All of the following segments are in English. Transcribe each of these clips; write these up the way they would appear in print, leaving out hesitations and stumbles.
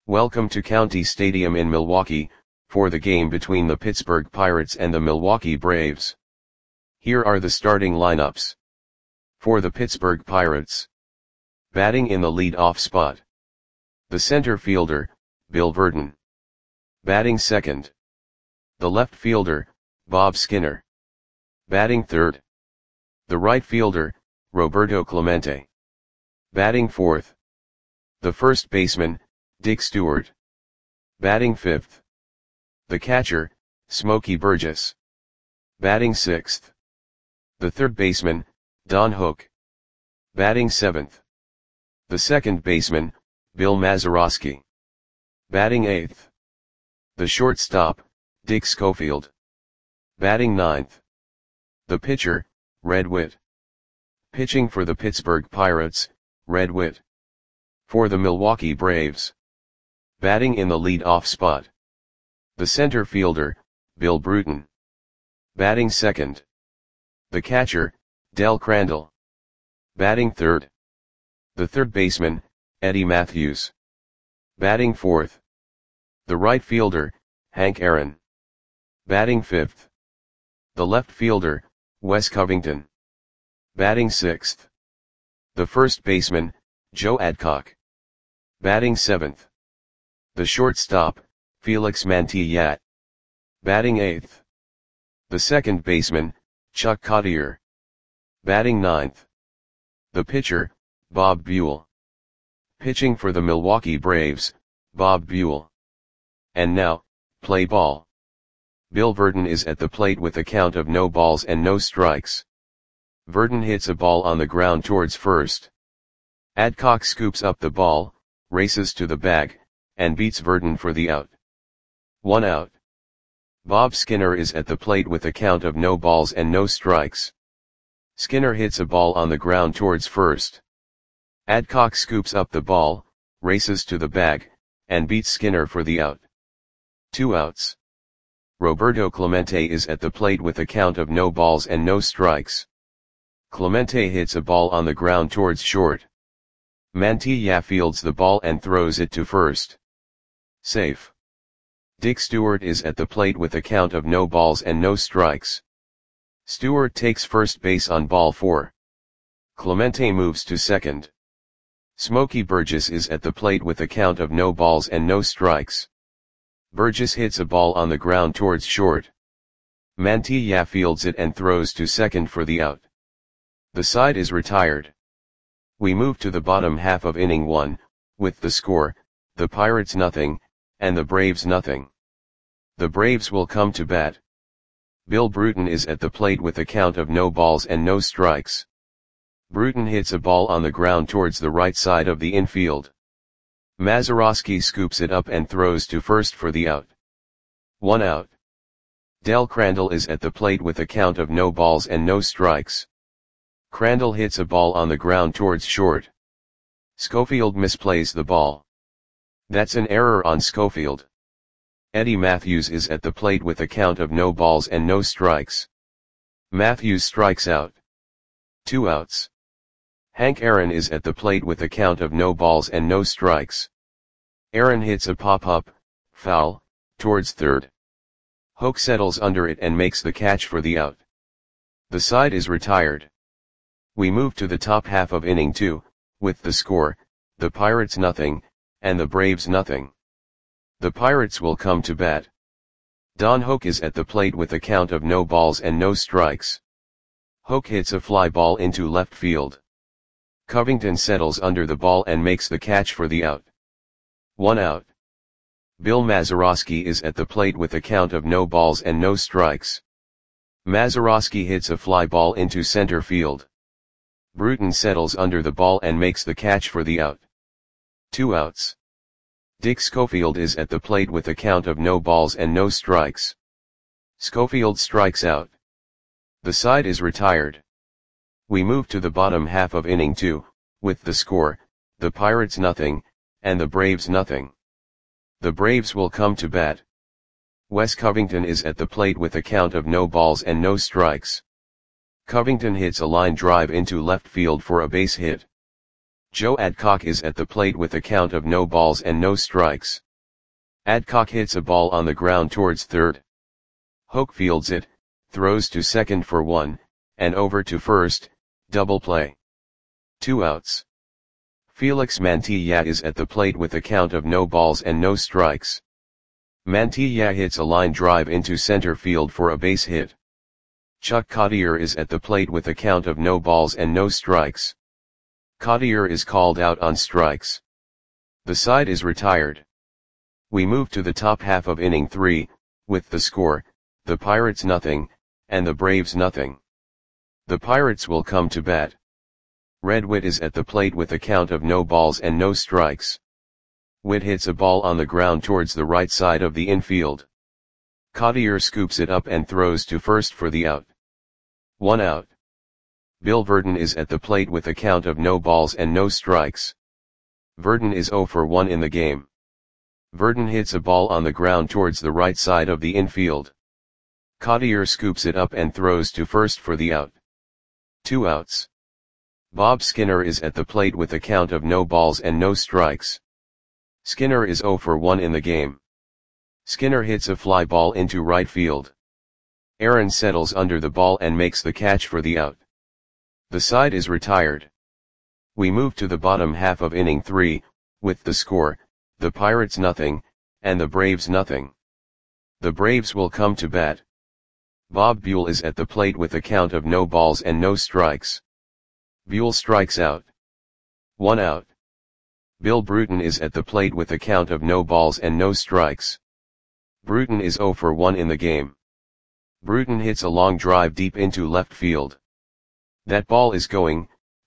Welcome to County Stadium in Milwaukee, for the game between the Pittsburgh Pirates and the Milwaukee Braves. Here are the starting lineups. For the Pittsburgh Pirates. Batting in the lead-off spot. The center fielder, Bill Virdon. Batting second. The left fielder, Bob Skinner. Batting third. The right fielder, Roberto Clemente. Batting fourth. The first baseman, Dick Stewart. Batting fifth. The catcher, Smokey Burgess. Batting sixth. The third baseman, Don Hook. Batting seventh. The second baseman, Bill Mazeroski. Batting eighth. The shortstop, Dick Schofield. Batting ninth. The pitcher, Red Witt. Pitching for the Pittsburgh Pirates, Red Witt. For the Milwaukee Braves. Batting in the lead-off spot. The center fielder, Bill Bruton. Batting second. The catcher, Del Crandall. Batting third. The third baseman, Eddie Matthews. Batting fourth. The right fielder, Hank Aaron. Batting fifth. The left fielder, Wes Covington. Batting sixth. The first baseman, Joe Adcock. Batting seventh. The shortstop, Felix Mantilla. Batting eighth. The second baseman, Chuck Cottier. Batting ninth. The pitcher, Bob Buell. Pitching for the Milwaukee Braves, Bob Buell. And now, play ball. Bill Virdon is at the plate with a count of no balls and no strikes. Virdon hits a ball on the ground towards first. Adcock scoops up the ball, races to the bag, and beats Virdon for the out. 1 out. Bob Skinner is at the plate with a count of no balls and no strikes. Skinner hits a ball on the ground towards first. Adcock scoops up the ball, races to the bag, and beats Skinner for the out. 2 outs. Roberto Clemente is at the plate with a count of no balls and no strikes. Clemente hits a ball on the ground towards short. Mantilla fields the ball and throws it to first. Safe. Dick Stewart is at the plate with a count of no balls and no strikes. Stewart takes first base on ball 4. Clemente moves to second. Smokey Burgess is at the plate with a count of no balls and no strikes. Burgess hits a ball on the ground towards short. Mantilla fields it and throws to second for the out. The side is retired. We move to the bottom half of inning 1, with the score, the Pirates nothing, and the Braves nothing. The Braves will come to bat. Bill Bruton is at the plate with a count of no balls and no strikes. Bruton hits a ball on the ground towards the right side of the infield. Mazeroski scoops it up and throws to first for the out. 1 out. Del Crandall is at the plate with a count of no balls and no strikes. Crandall hits a ball on the ground towards short. Schofield misplays the ball. That's an error on Schofield. Eddie Matthews is at the plate with a count of no balls and no strikes. Matthews strikes out. 2 outs. Hank Aaron is at the plate with a count of no balls and no strikes. Aaron hits a pop-up, foul, towards third. Hook settles under it and makes the catch for the out. The side is retired. We move to the top half of inning 2, with the score, the Pirates nothing, and the Braves nothing. The Pirates will come to bat. Don Hook is at the plate with a count of no balls and no strikes. Hook hits a fly ball into left field. Covington settles under the ball and makes the catch for the out. 1 out. Bill Mazeroski is at the plate with a count of no balls and no strikes. Mazeroski hits a fly ball into center field. Bruton settles under the ball and makes the catch for the out. 2 outs. Dick Schofield is at the plate with a count of no balls and no strikes. Schofield strikes out. The side is retired. We move to the bottom half of inning 2, with the score, the Pirates nothing, and the Braves nothing. The Braves will come to bat. Wes Covington is at the plate with a count of no balls and no strikes. Covington hits a line drive into left field for a base hit. Joe Adcock is at the plate with a count of no balls and no strikes. Adcock hits a ball on the ground towards third. Hoke fields it, throws to second for 1, and over to first, double play. 2 outs. Felix Mantilla is at the plate with a count of no balls and no strikes. Mantilla hits a line drive into center field for a base hit. Chuck Cottier is at the plate with a count of no balls and no strikes. Cottier is called out on strikes. The side is retired. We move to the top half of inning 3, with the score, the Pirates nothing, and the Braves nothing. The Pirates will come to bat. Red Witt is at the plate with a count of no balls and no strikes. Witt hits a ball on the ground towards the right side of the infield. Cottier scoops it up and throws to first for the out. 1 out. Bill Verdon is at the plate with a count of no balls and no strikes. Verdon is 0 for 1 in the game. Verdon hits a ball on the ground towards the right side of the infield. Cottier scoops it up and throws to first for the out. 2 outs. Bob Skinner is at the plate with a count of no balls and no strikes. Skinner is 0 for 1 in the game. Skinner hits a fly ball into right field. Aaron settles under the ball and makes the catch for the out. The side is retired. We move to the bottom half of inning 3, with the score, the Pirates nothing, and the Braves nothing. The Braves will come to bat. Bob Buell is at the plate with a count of no balls and no strikes. Buell strikes out. 1 out. Bill Bruton is at the plate with a count of no balls and no strikes. Bruton is 0 for 1 in the game. Bruton hits a long drive deep into left field. That ball is gone.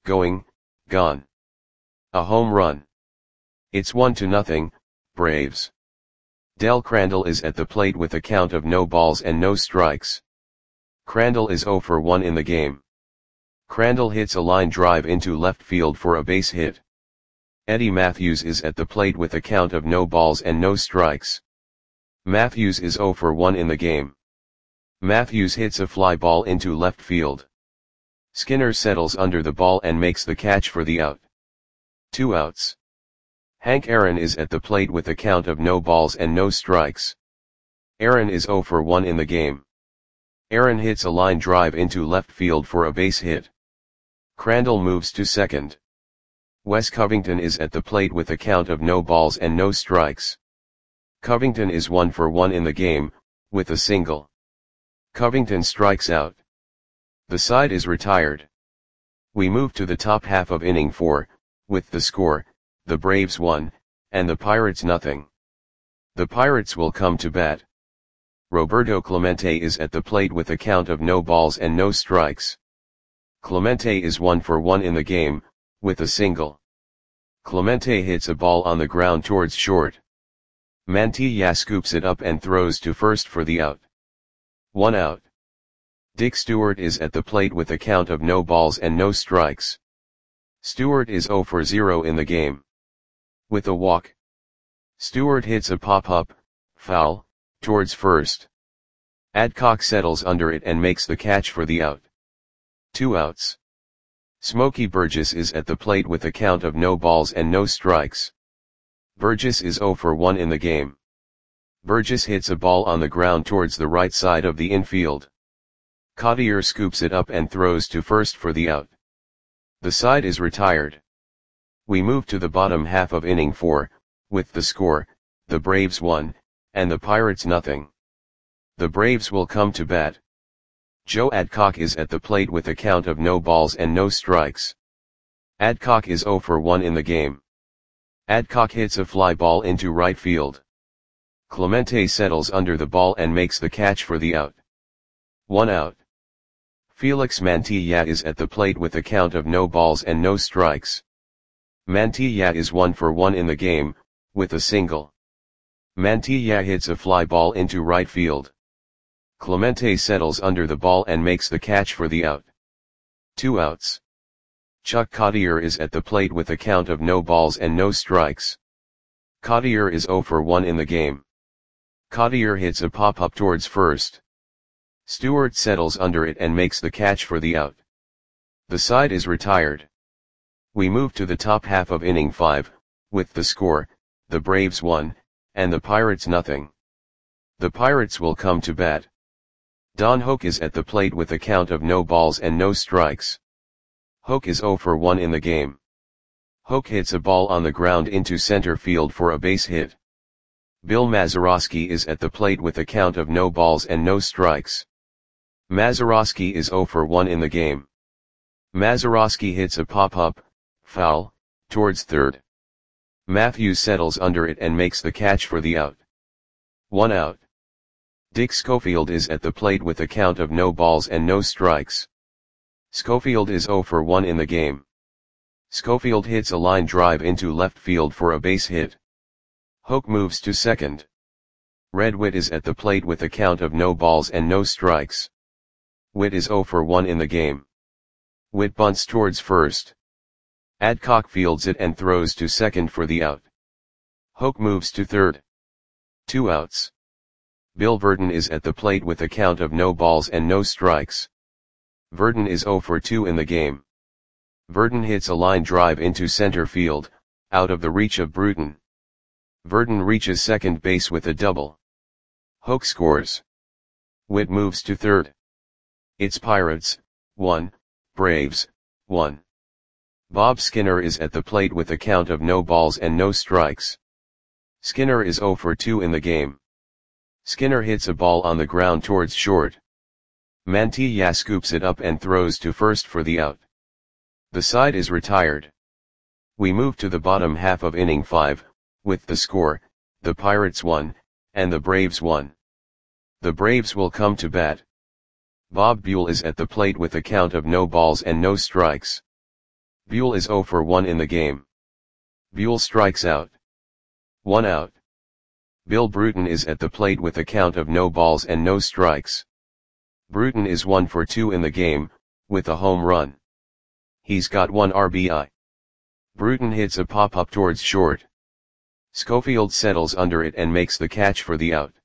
A home run. It's 1-0, Braves. Del Crandall is at the plate with a count of no balls and no strikes. Crandall is 0 for 1 in the game. Crandall hits a line drive into left field for a base hit. Eddie Matthews is at the plate with a count of no balls and no strikes. Matthews is 0 for 1 in the game. Matthews hits a fly ball into left field. Skinner settles under the ball and makes the catch for the out. 2 outs. Hank Aaron is at the plate with a count of no balls and no strikes. Aaron is 0 for 1 in the game. Aaron hits a line drive into left field for a base hit. Crandall moves to second. Wes Covington is at the plate with a count of no balls and no strikes. Covington is 1 for 1 in the game, with a single. Covington strikes out. The side is retired. We move to the top half of inning 4, with the score, the Braves 1, and the Pirates nothing. The Pirates will come to bat. Roberto Clemente is at the plate with a count of no balls and no strikes. Clemente is 1 for 1 in the game, with a single. Clemente hits a ball on the ground towards short. Mantilla scoops it up and throws to first for the out. 1 out. Dick Stewart is at the plate with a count of no balls and no strikes. Stewart is 0 for 0 in the game. With a walk. Stewart hits a pop-up, foul, towards first. Adcock settles under it and makes the catch for the out. 2 outs. Smokey Burgess is at the plate with a count of no balls and no strikes. Burgess is 0 for 1 in the game. Burgess hits a ball on the ground towards the right side of the infield. Cottier scoops it up and throws to first for the out. The side is retired. We move to the bottom half of inning 4, with the score, the Braves 1, and the Pirates nothing. The Braves will come to bat. Joe Adcock is at the plate with a count of no balls and no strikes. Adcock is 0 for 1 in the game. Adcock hits a fly ball into right field. Clemente settles under the ball and makes the catch for the out. 1 out. Felix Mantilla is at the plate with a count of no balls and no strikes. Mantilla is 1 for 1 in the game, with a single. Mantilla hits a fly ball into right field. Clemente settles under the ball and makes the catch for the out. 2 outs. Chuck Cottier is at the plate with a count of no balls and no strikes. Cottier is 0 for 1 in the game. Cottier hits a pop-up towards first. Stewart settles under it and makes the catch for the out. The side is retired. We move to the top half of inning 5, with the score, the Braves 1, and the Pirates nothing. The Pirates will come to bat. Don Hoak is at the plate with a count of no balls and no strikes. Hoak is 0 for 1 in the game. Hoak hits a ball on the ground into center field for a base hit. Bill Mazeroski is at the plate with a count of no balls and no strikes. Mazeroski is 0 for 1 in the game. Mazeroski hits a pop-up, foul, towards third. Matthews settles under it and makes the catch for the out. 1 out. Dick Schofield is at the plate with a count of no balls and no strikes. Schofield is 0 for 1 in the game. Schofield hits a line drive into left field for a base hit. Hoak moves to second. Red Witt is at the plate with a count of no balls and no strikes. Witt is 0 for 1 in the game. Witt bunts towards first. Adcock fields it and throws to second for the out. Hoak moves to third. 2 outs. Bill Verdon is at the plate with a count of no balls and no strikes. Verdon is 0 for 2 in the game. Verdon hits a line drive into center field, out of the reach of Bruton. Verdon reaches second base with a double. Hoak scores. Witt moves to third. It's Pirates, 1, Braves, 1. Bob Skinner is at the plate with a count of no balls and no strikes. Skinner is 0 for 2 in the game. Skinner hits a ball on the ground towards short. Mantilla scoops it up and throws to first for the out. The side is retired. We move to the bottom half of inning 5, with the score, the Pirates 1, and the Braves 1. The Braves will come to bat. Bob Buell is at the plate with a count of no balls and no strikes. Buell is 0 for 1 in the game. Buell strikes out. 1 out. Bill Bruton is at the plate with a count of no balls and no strikes. Bruton is 1 for 2 in the game, with a home run. He's got 1 RBI. Bruton hits a pop-up towards short. Schofield settles under it and makes the catch for the out.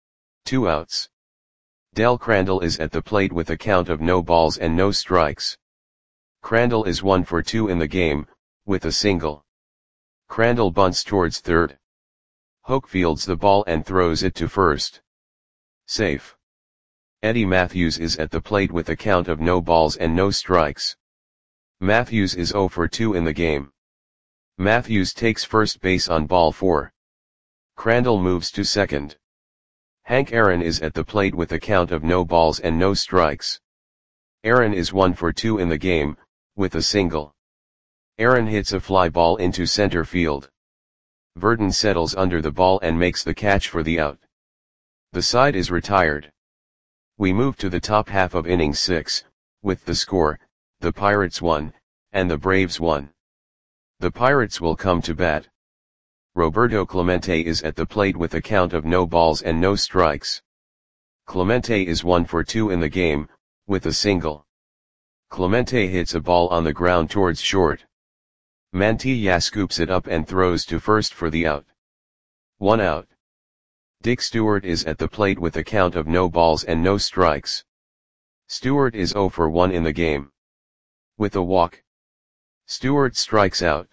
2 outs. Del Crandall is at the plate with a count of no balls and no strikes. Crandall is 1 for 2 in the game, with a single. Crandall bunts towards third. Hoak fields the ball and throws it to first. Safe. Eddie Matthews is at the plate with a count of no balls and no strikes. Matthews is 0 for 2 in the game. Matthews takes first base on ball 4. Crandall moves to second. Hank Aaron is at the plate with a count of no balls and no strikes. Aaron is 1 for 2 in the game, with a single. Aaron hits a fly ball into center field. Verdon settles under the ball and makes the catch for the out. The side is retired. We move to the top half of inning 6, with the score, the Pirates 1, and the Braves 1. The Pirates will come to bat. Roberto Clemente is at the plate with a count of no balls and no strikes. Clemente is 1 for 2 in the game, with a single. Clemente hits a ball on the ground towards short. Mantilla scoops it up and throws to first for the out. 1 out. Dick Stewart is at the plate with a count of no balls and no strikes. Stewart is 0 for 1 in the game. With a walk. Stewart strikes out.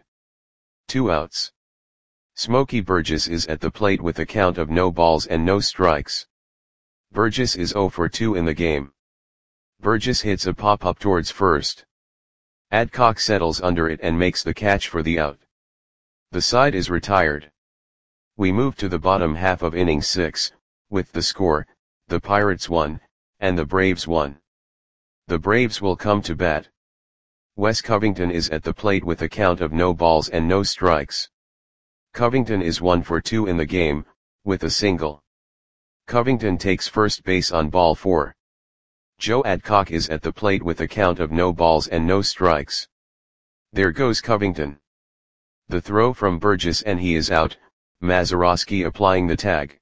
2 outs. Smokey Burgess is at the plate with a count of no balls and no strikes. Burgess is 0 for 2 in the game. Burgess hits a pop-up towards first. Adcock settles under it and makes the catch for the out. The side is retired. We move to the bottom half of inning 6, with the score, the Pirates 1, and the Braves 1. The Braves will come to bat. Wes Covington is at the plate with a count of no balls and no strikes. Covington is 1 for 2 in the game, with a single. Covington takes first base on ball 4. Joe Adcock is at the plate with a count of no balls and no strikes. There goes Covington. The throw from Burgess and he is out, Mazeroski applying the tag.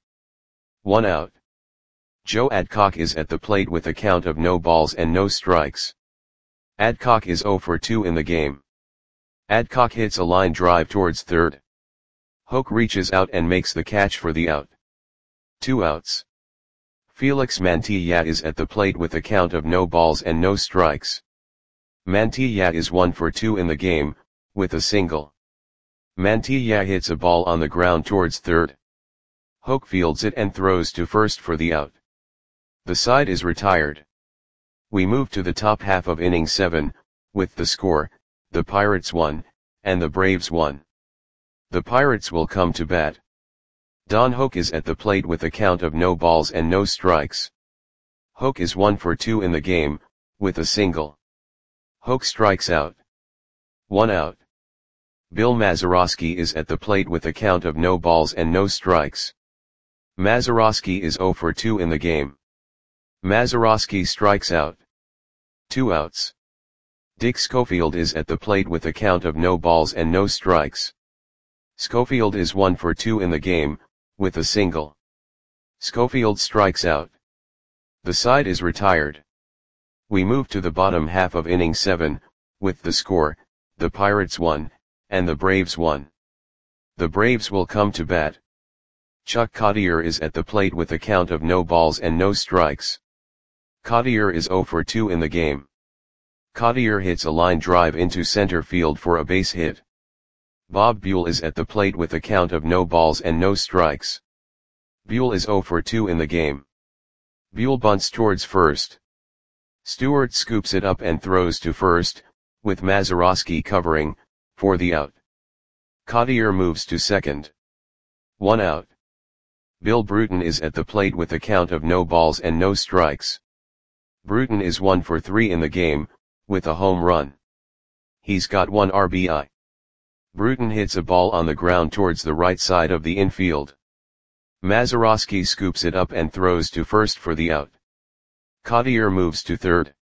1 out. Joe Adcock is at the plate with a count of no balls and no strikes. Adcock is 0 for 2 in the game. Adcock hits a line drive towards third. Hoak reaches out and makes the catch for the out. 2 outs. Felix Mantilla is at the plate with a count of no balls and no strikes. Mantilla is 1 for 2 in the game, with a single. Mantilla hits a ball on the ground towards third. Hoke fields it and throws to first for the out. The side is retired. We move to the top half of inning 7, with the score, the Pirates 1, and the Braves 1. The Pirates will come to bat. Don Hoke is at the plate with a count of no balls and no strikes. Hoke is 1 for 2 in the game, with a single. Hoke strikes out. 1 out. Bill Mazeroski is at the plate with a count of no balls and no strikes. Mazeroski is 0 for 2 in the game. Mazeroski strikes out. 2 outs. Dick Schofield is at the plate with a count of no balls and no strikes. Schofield is 1 for 2 in the game, with a single. Schofield strikes out. The side is retired. We move to the bottom half of inning 7, with the score, the Pirates 1, and the Braves 1. The Braves will come to bat. Chuck Cottier is at the plate with a count of no balls and no strikes. Cottier is 0 for 2 in the game. Cottier hits a line drive into center field for a base hit. Bob Buell is at the plate with a count of no balls and no strikes. Buell is 0 for 2 in the game. Buell bunts towards first. Stewart scoops it up and throws to first, with Mazeroski covering, for the out. Cottier moves to second. 1 out. Bill Bruton is at the plate with a count of no balls and no strikes. Bruton is 1 for 3 in the game, with a home run. He's got 1 RBI. Bruton hits a ball on the ground towards the right side of the infield. Mazeroski scoops it up and throws to first for the out. Cottier moves to third.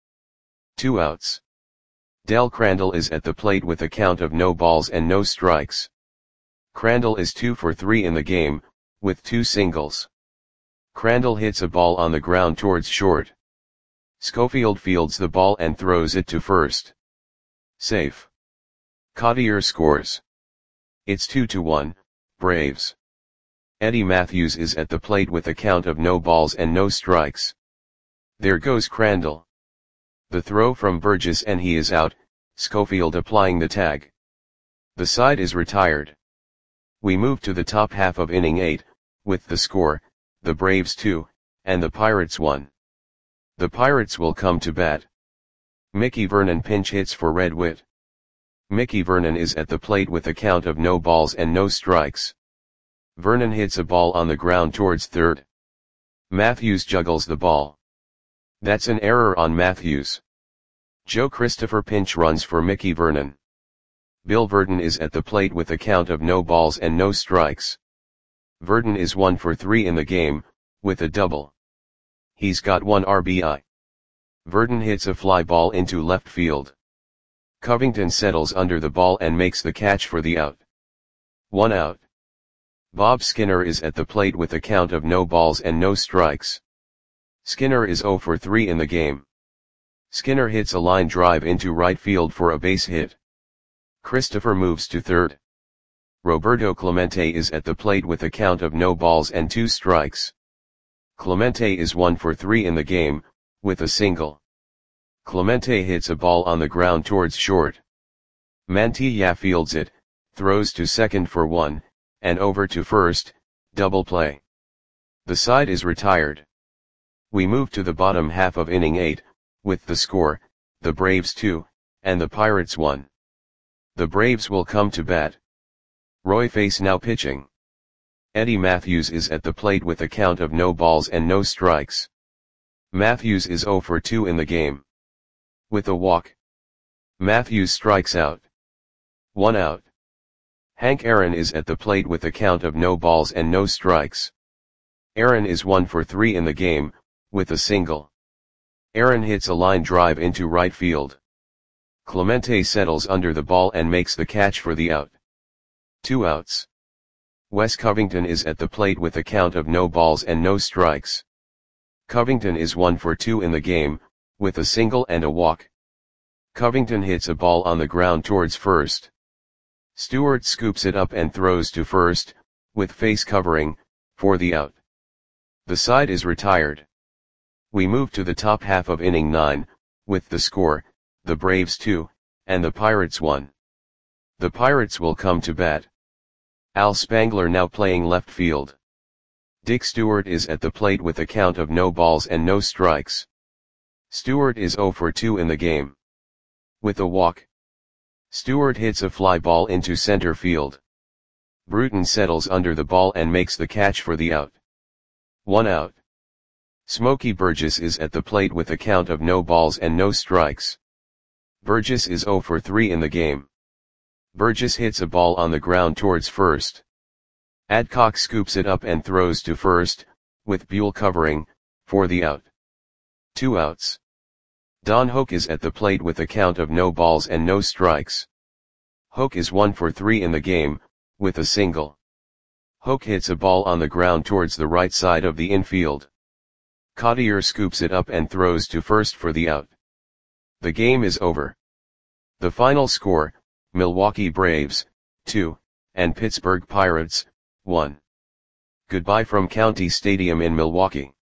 2 outs. Del Crandall is at the plate with a count of no balls and no strikes. Crandall is 2 for 3 in the game, with 2 singles. Crandall hits a ball on the ground towards short. Schofield fields the ball and throws it to first. Safe. Cottier scores. It's 2-1, Braves. Eddie Matthews is at the plate with a count of no balls and no strikes. There goes Crandall. The throw from Burgess and he is out, Schofield applying the tag. The side is retired. We move to the top half of inning 8, with the score, the Braves 2, and the Pirates 1. The Pirates will come to bat. Mickey Vernon pinch hits for Red Witt. Mickey Vernon is at the plate with a count of no balls and no strikes. Vernon hits a ball on the ground towards third. Matthews juggles the ball. That's an error on Matthews. Joe Christopher pinch runs for Mickey Vernon. Bill Verdon is at the plate with a count of no balls and no strikes. Verdon is 1 for 3 in the game, with a double. He's got 1 RBI. Verdon hits a fly ball into left field. Covington settles under the ball and makes the catch for the out. 1 out. Bob Skinner is at the plate with a count of no balls and no strikes. Skinner is 0 for 3 in the game. Skinner hits a line drive into right field for a base hit. Christopher moves to third. Roberto Clemente is at the plate with a count of no balls and 2 strikes. Clemente is 1 for 3 in the game, with a single. Clemente hits a ball on the ground towards short. Mantilla fields it, throws to second for 1, and over to first, double play. The side is retired. We move to the bottom half of inning 8, with the score, the Braves 2, and the Pirates 1. The Braves will come to bat. Roy Face now pitching. Eddie Matthews is at the plate with a count of no balls and no strikes. Matthews is 0 for 2 in the game. With a walk. Matthews strikes out. 1 out. Hank Aaron is at the plate with a count of no balls and no strikes. Aaron is 1 for 3 in the game, with a single. Aaron hits a line drive into right field. Clemente settles under the ball and makes the catch for the out. 2 outs. Wes Covington is at the plate with a count of no balls and no strikes. Covington is 1 for 2 in the game, with a single and a walk. Covington hits a ball on the ground towards first. Stewart scoops it up and throws to first, with face covering, for the out. The side is retired. We move to the top half of inning 9, with the score, the Braves 2, and the Pirates 1. The Pirates will come to bat. Al Spangler now playing left field. Dick Stewart is at the plate with a count of no balls and no strikes. Stewart is 0 for 2 in the game. With a walk, Stewart hits a fly ball into center field. Bruton settles under the ball and makes the catch for the out. 1 out. Smokey Burgess is at the plate with a count of no balls and no strikes. Burgess is 0 for 3 in the game. Burgess hits a ball on the ground towards first. Adcock scoops it up and throws to first, with Buell covering, for the out. 2 outs. Don Hoak is at the plate with a count of no balls and no strikes. Hoak is 1 for 3 in the game, with a single. Hoak hits a ball on the ground towards the right side of the infield. Cottier scoops it up and throws to first for the out. The game is over. The final score, Milwaukee Braves, 2, and Pittsburgh Pirates, 1. Goodbye from County Stadium in Milwaukee.